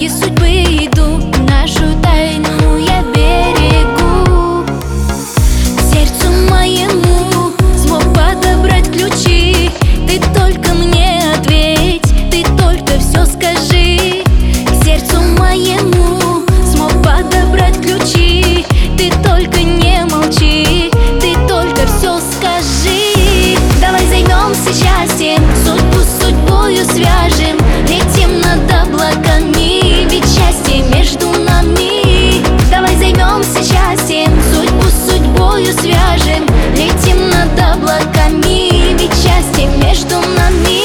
дороге судьбы иду, нашу тайну я берегу. К сердцу моему смог подобрать ключи. Ты только мне ответь, ты только все скажи. К сердцу моему смог подобрать ключи. Ты только не молчи, ты только все скажи. Давай займемся счастьем, судьбу с судьбою свяжем. Летим над облаками, ведь счастье между нами. Давай займемся счастьем, судьбу с судьбою свяжем. Летим над облаками, ведь счастье между нами.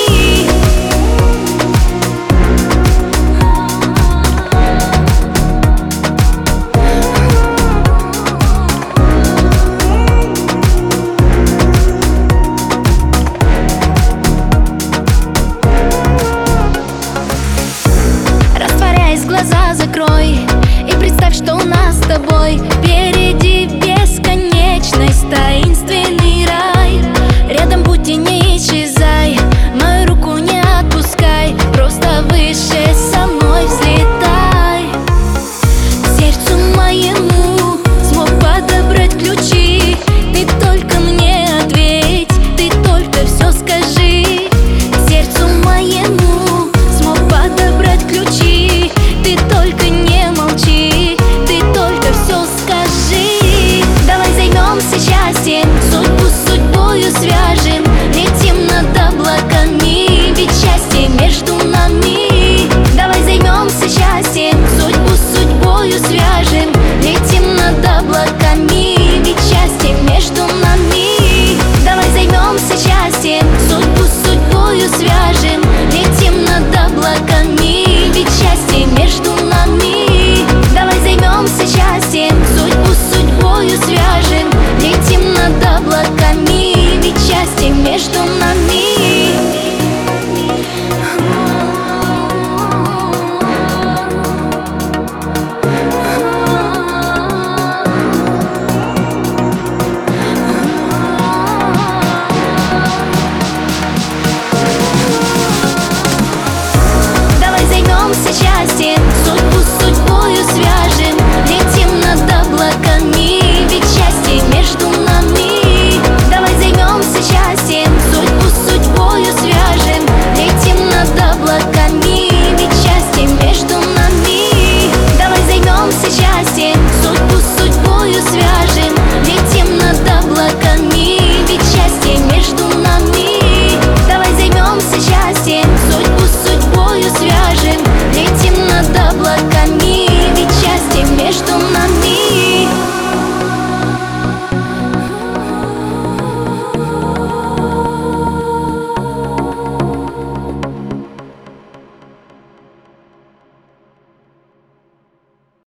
Глаза закрой и представь, что у нас с тобой впереди бесконечность, таинственный рай. Рядом будь и не исчезай, мою руку не отпускай, просто выше со мной взлетай. К сердцу моему смог подобрать ключи. Ты только мне ответь, ты только все скажи. К сердцу моему смог подобрать ключи. Ты только не молчи, ты только все скажи. Давай займемся счастьем, судьбу с судьбою свяжем. Летим над облаками, ведь счастье между нами. Давай займемся счастьем, судьбу с судьбою свяжем. Летим над облаками, ведь счастье между нами. Давай займемся счастьем, судьбу с судьбою свяжем. Летим над облаками, ведь счастье между нами. Давай займемся счастьем, судьбу с судьбою свяжем. Летим над облаками, ведь счастье между нами.